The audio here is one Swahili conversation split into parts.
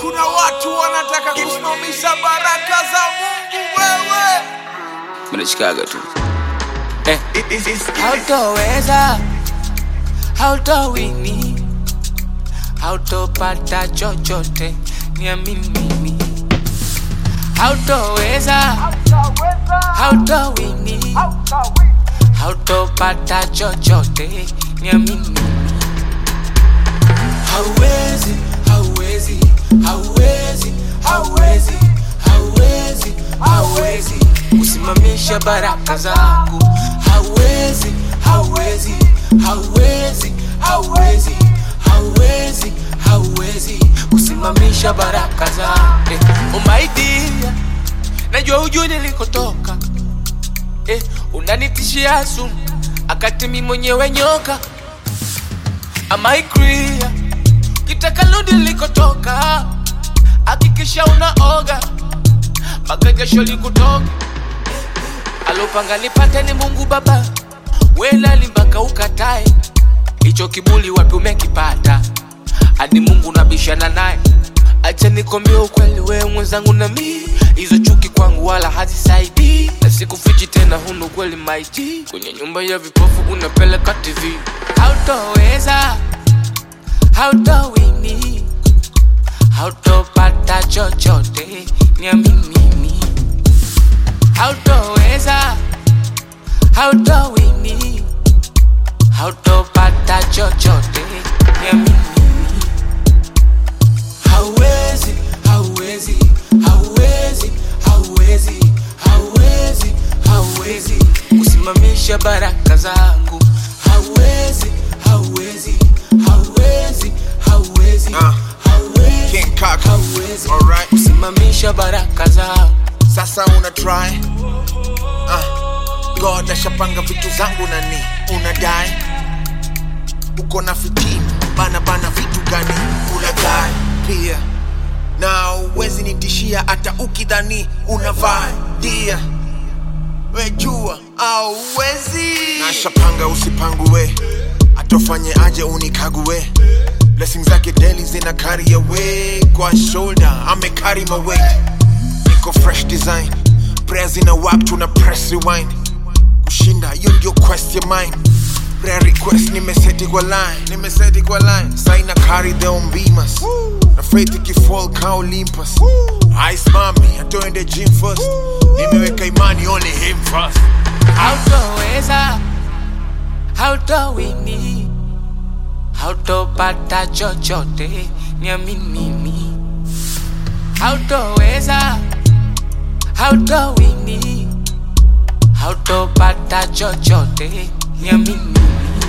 kuna watu wanataka kusimamisha baraka za Mungu wewe. Mnashikaga tu. Hautoweza, hautowini, hautopata chochote, niamini mimi. Hautoweza, hautowini, hautopata chochote, niamini mimi. Hauwezi, hauwezi, hauwezi, hauwezi, hauwezi, hauwezi kusimamisha baraka zangu. Hauwezi, hauwezi, hauwezi, hauwezi, hauwezi, hauwezi kusimamisha baraka zangu. Oh my dear, najua hujui nilikotoka. Unanitishia sumu akati mimi mwenyewe nyoka. Am I clear? Kitaka rudi nilikotoka, hakikisha unaoga mpaka jasho likutoka. Alopanga nipate ni Mungu Baba, wela limbaka ukatae. Hicho kibuli wapi umekipata, hadi Mungu nabishana naye. Acha nikwambie ukweli wewe mwenzangu na mimi, hizo chuki kwangu wala hazisaidii. Na sikufichi tena hunu kweli maiti, kwenye nyumba ya vipofu unapeleka TV. Hautoweza, hautowini, hautopata chochote, niamini mimi. Hautoweza, hautowini, hautopata chochote, niamini mimi. Hauwezi, hauwezi, hauwezi, hauwezi, hauwezi, hauwezi kusimamisha baraka zangu. Hauwezi, hauwezi, hauwezi, hauwezi, hauwezi, hauwezi kusimamisha baraka zangu. Sasa una try God ashapanga vitu zangu nani unadai. Uko na fitina bana vitu gani unadai pia. Na uwezi nitishia hata ukidhani unavai dia. Wejua au uwezi. Na ashapanga usipangue, atofanye aje unikague. Blessings zake daily zina carry away. Kwa shoulder ame carry my weight. Niko fresh design, prayers in a wap tuna press rewind. Kushinda you ndio quest your mind. Prayer request nimeseti kwa line. Sign a carry the umbimas. Na faith ikifall ka Olympus. Ice mommy atoe the gym first. Nimeweka imani only him first. Hautoweza, hautowini, hautopata chochote, niamini mimi. Hautoweza, hautowini, hautopata chochote, niamini mimi.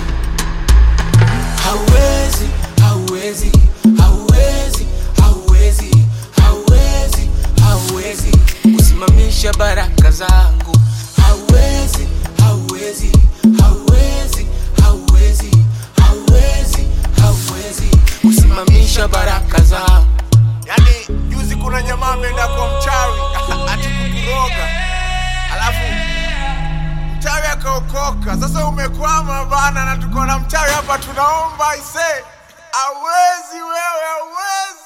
Hauwezi, hauwezi, hauwezi, hauwezi, hauwezi, hauwezi kusimamisha baraka zangu. Hauwezi, hauwezi, hauwezi, hauwezi, hauwezi, hauwezi kusimamisha baraka zangu. Yani juzi kuna jamaa ameenda kwa mchawi ati kukuroga, alafu mchawi akaokoka. Sasa umekwama bana, na tuko na mchawi hapa tunaomba ise. Hawezi wewe, hawezi.